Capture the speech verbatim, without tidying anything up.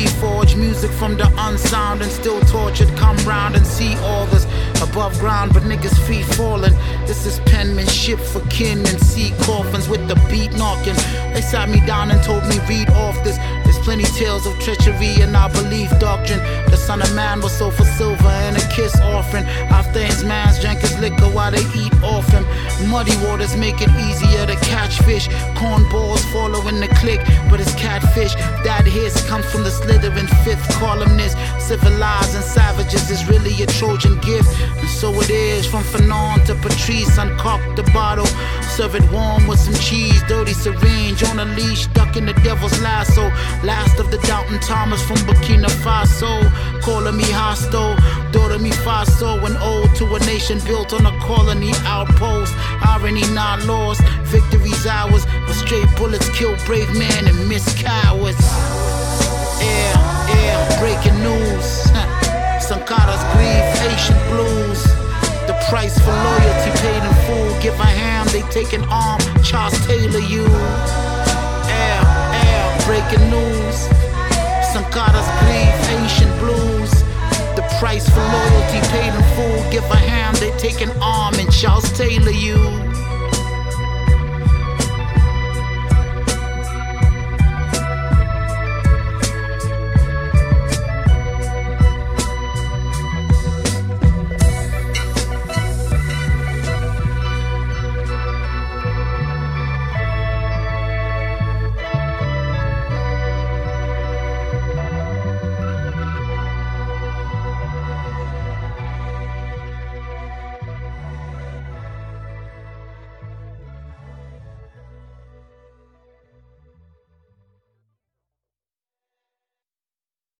reforge music from the unsound and still tortured. Come round and see all this above ground, but niggas free falling. This is penmanship for kin and sea coffins with the beat knocking. They sat me down and told me read off this. There's plenty tales of treachery in our belief doctrine. The son of man was sold for silver and a kiss offering. After his man's drank his liquor while they eat off him. Muddy waters make it easier to catch fish. Cornballs following the click, but it's catfish. That hiss comes from the slithering fifth columnist. Civilized and savages is really a Trojan gift. And so it is from Fanon to Patrice. Uncork the bottle, serve it warm with some cheese. Dirty syringe on a leash, stuck in the devil's lasso. Last of the Doubting Thomas from Burkina Faso. Calling me hostile, daughter me Faso. An ode to a nation built on a colony outpost. Irony not lost, victory's ours. But straight bullets kill brave men and miss cowards. Air, air, breaking news. Sankara's grief, Haitian blues. The price for loyalty paid in full. Give a ham, they take an arm. Charles Taylor, you. Air, air, breaking news. Sankara's grief, Haitian blues. The price for loyalty paid in full. Give a ham, they take an arm. And Charles Taylor, you.